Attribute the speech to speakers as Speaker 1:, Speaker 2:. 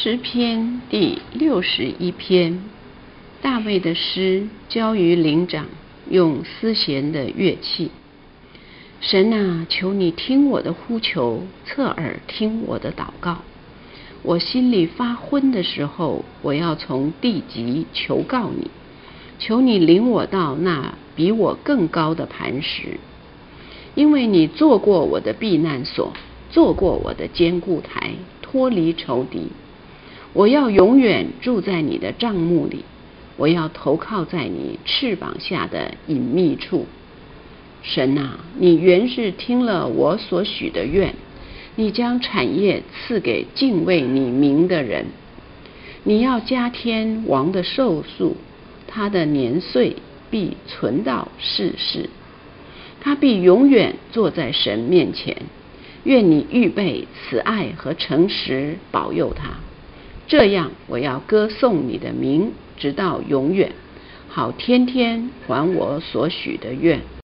Speaker 1: 诗篇第61篇，大卫的诗交于灵长，用丝弦的乐器。神啊，求你听我的呼求，侧耳听我的祷告。我心里发昏的时候，我要从地极求告你，求你领我到那比我更高的磐石，因为你做过我的避难所，做过我的坚固台，脱离仇敌。我要永远住在你的帐幕里，我要投靠在你翅膀下的隐秘处。神啊，你原是听了我所许的愿，你将产业赐给敬畏你名的人。你要加添王的寿数，他的年岁必存到世世，他必永远坐在神面前。愿你预备慈爱和诚实保佑他，这样我要歌颂你的名直到永远，好天天还我所许的愿。